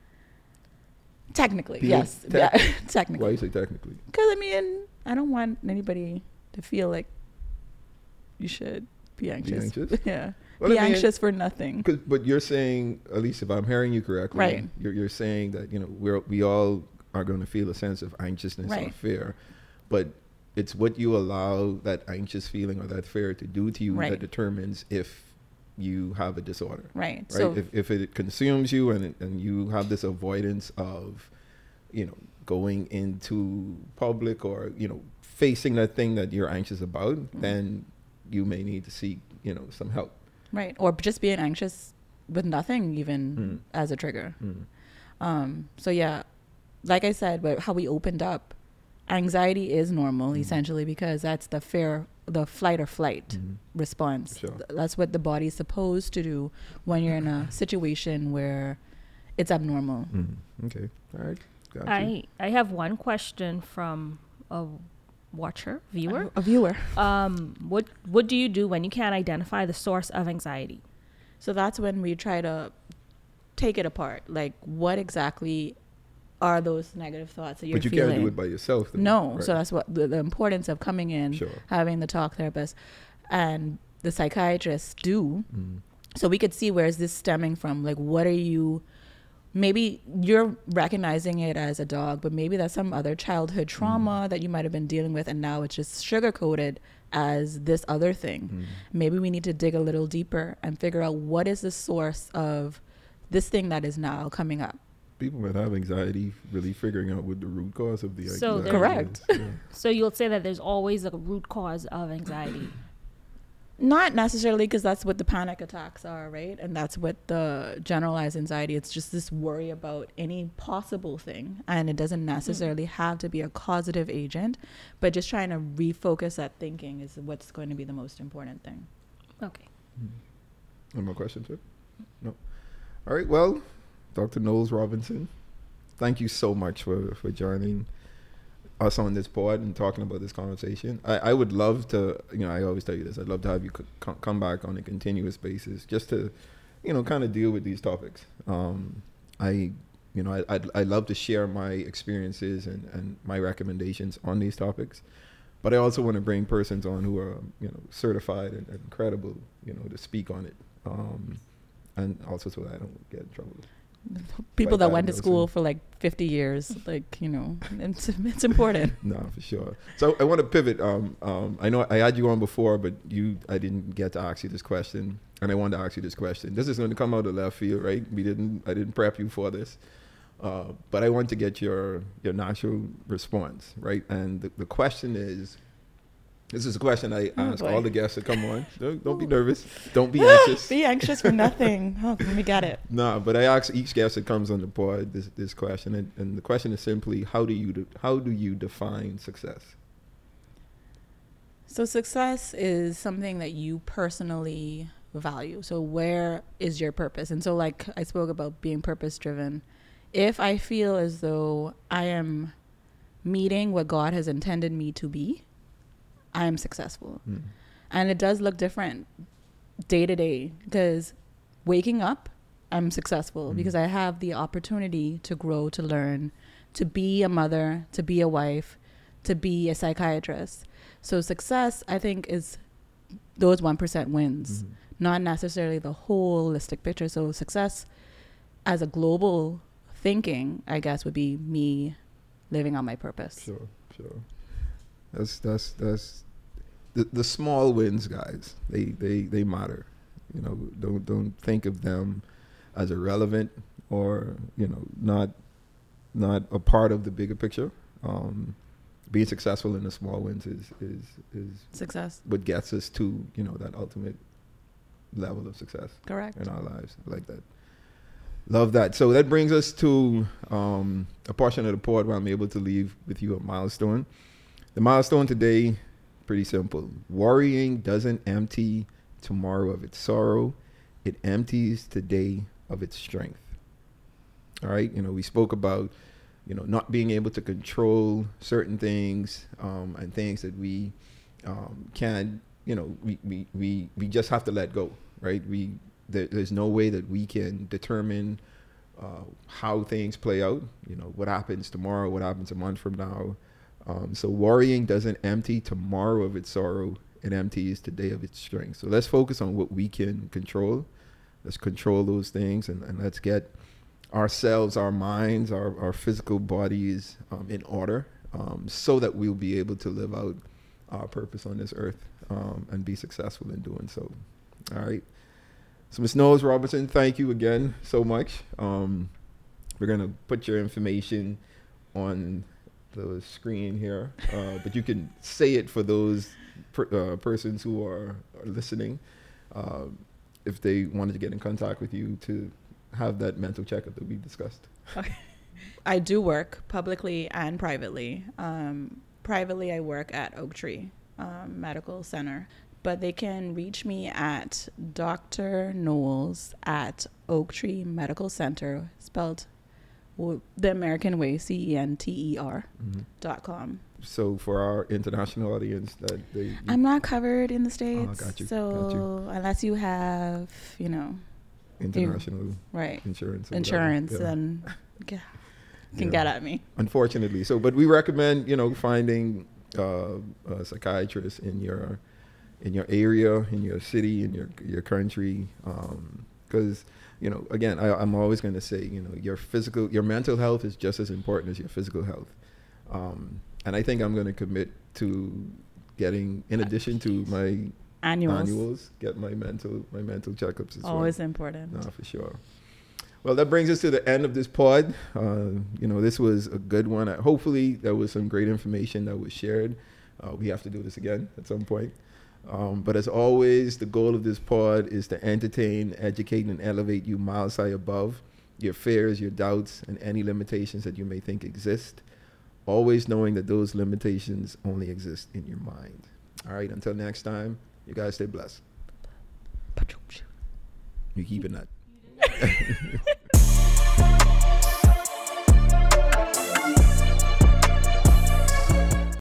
Technically,
Be-
yes.
te-
yeah,
Why
technically.
you say technically?
Because, I mean, I don't want anybody to feel like you should be anxious.
anxious?
yeah.
Well,
be
I mean,
anxious for nothing.
'cause- but you're saying, at least if I'm hearing you correctly,
Right.
You're, you're saying that you know we're we all are going to feel a sense of anxiousness or
Right.
fear, but it's what you allow that anxious feeling or that fear to do to you
Right.
that determines if you have a disorder.
Right.
Right.
So,
if, if it consumes you and it- and you have this avoidance of, you know, going into public or you know facing that thing that you're anxious about,
Mm-hmm.
then you may need to seek you know some help.
right. Or just being anxious with nothing even
Mm.
as a trigger.
Mm.
Um, so yeah, like I said, but how we opened up, anxiety is normal
Mhm.
essentially because that's the fear, the flight or flight
Mhm.
response.
Sure.
Th- That's what the body's supposed to do when you're in a situation where it's abnormal.
Mm. Okay. All right. Gotcha.
I I have one question from a watcher, viewer,
a viewer.
Um, what what do you do when you can't identify the source of anxiety?
So that's when we try to take it apart. Like, what exactly are those negative thoughts that you're
But you
feeling?
can't do it by yourself. Though,
no.
right?
So that's what the, the importance of coming in,
Sure.
having the talk therapist and the psychiatrist do.
Mm.
So we could see, where is this stemming from? Like, what are you, maybe you're recognizing it as a dog, but maybe that's some other childhood trauma mm. that you might have been dealing with, and now it's just sugar coated as this other thing. Mm. Maybe we need to dig a little deeper and figure out what is the source of this thing that is now coming up.
People that have anxiety really figuring out what the root cause of the
so
anxiety
correct.
is. Yeah.
So you'll say that there's always a root cause of anxiety.
Not necessarily, because that's what the panic attacks are, right? And that's what the generalized anxiety, it's just this worry about any possible thing. And it doesn't necessarily mm-hmm. have to be a causative agent, but just trying to refocus that thinking is what's going to be the most important thing.
Okay.
Mm-hmm. One more question, sir? No. All right, well, Doctor Knowles Robinson, thank you so much for, for joining us on this pod and talking about this conversation. I, I would love to, you know, I always tell you this, I'd love to have you c- come back on a continuous basis just to, you know, kind of deal with these topics. Um, I, you know, I, I'd, I'd love to share my experiences and, and my recommendations on these topics, but I also want to bring persons on who are, you know, certified and, and credible, you know, to speak on it. Um, and also so that I don't get in trouble.
People
like
that
that
went to
notion.
school for like fifty years, like, you know, it's, it's important.
No, for sure. So I want to pivot. Um, um, I know I had you on before, but you, I didn't get to ask you this question, and I wanted to ask you this question. This is going to come out of left field, right? We didn't, I didn't prep you for this, uh, but I want to get your your natural response, right? And the, the question is, this is a question I
oh
ask
boy.
all the guests that come on. Don't, don't be nervous. Don't be anxious.
Be anxious for nothing. Oh, let me get it.
No, but I ask each guest that comes on the pod this this question, and, and the question is simply, how do you de- how do you define success?
So success is something that you personally value. So where is your purpose? And so, like I spoke about being purpose driven, if I feel as though I am meeting what God has intended me to be, I am successful. Mm. And it does look different day to day, because waking up, I'm successful mm. because I have the opportunity to grow, to learn, to be a mother, to be a wife, to be a psychiatrist. So success, I think, is those one percent wins, mm-hmm. not necessarily the holistic picture. So success as a global thinking, I guess, would be me living on my purpose.
Sure, sure. That's that's that's the the small wins, guys. They they they matter. You know, don't don't think of them as irrelevant or, you know, not not a part of the bigger picture. Um, being successful in the small wins is is is
success.
What gets us to, you know, that ultimate level of success.
Correct.
In our lives. I like that. Love that. So that brings us to um, a portion of the pod where I'm able to leave with you a milestone. The milestone today, pretty simple. Worrying doesn't empty tomorrow of its sorrow. It empties today of its strength. All right. You know, we spoke about, you know, not being able to control certain things um, and things that we um, can, you know, we, we, we, we just have to let go, right? We there, there's no way that we can determine uh, how things play out, you know, what happens tomorrow, what happens a month from now. Um, so worrying doesn't empty tomorrow of its sorrow. It empties today of its strength. So let's focus on what we can control. Let's control those things, and, and let's get ourselves, our minds, our, our physical bodies um, in order um, so that we'll be able to live out our purpose on this earth um, and be successful in doing so. All right. So Miz Knowles Robinson, thank you again so much. Um, we're going to put your information on the screen here, uh, but you can say it for those per, uh, persons who are, are listening uh, if they wanted to get in contact with you to have that mental checkup that we discussed.
Okay. I do work publicly and privately. Um, privately, I work at Oak Tree um, Medical Center, but they can reach me at Doctor Knowles at Oak Tree Medical Center, spelled The American Way, C E N T E R
Mm-hmm.
dot com.
So for our international audience, that they, you,
I'm not covered in the States.
Oh, got you,
so
got you.
unless you have, you know,
international
right
insurance, or
insurance,
whatever. Yeah.
then yeah, can
Yeah.
get at me.
Unfortunately, so but we recommend you know finding uh, a psychiatrist in your in your area, in your city, in your your country, because you know again I, I'm always going to say you know your physical, your mental health is just as important as your physical health, um, and I think I'm going to commit to getting, in addition to my
Annuals,
annuals, get my mental my mental checkups as well.
always important.
No, for sure. Well, that brings us to the end of this pod. Uh, you know, this was a good one. Uh, hopefully, there was some great information that was shared. Uh, we have to do this again at some point. Um, but as always, the goal of this pod is to entertain, educate, and elevate you miles high above your fears, your doubts, and any limitations that you may think exist. Always knowing that those limitations only exist in your mind. All right, until next time, you guys stay blessed. You keep it nut.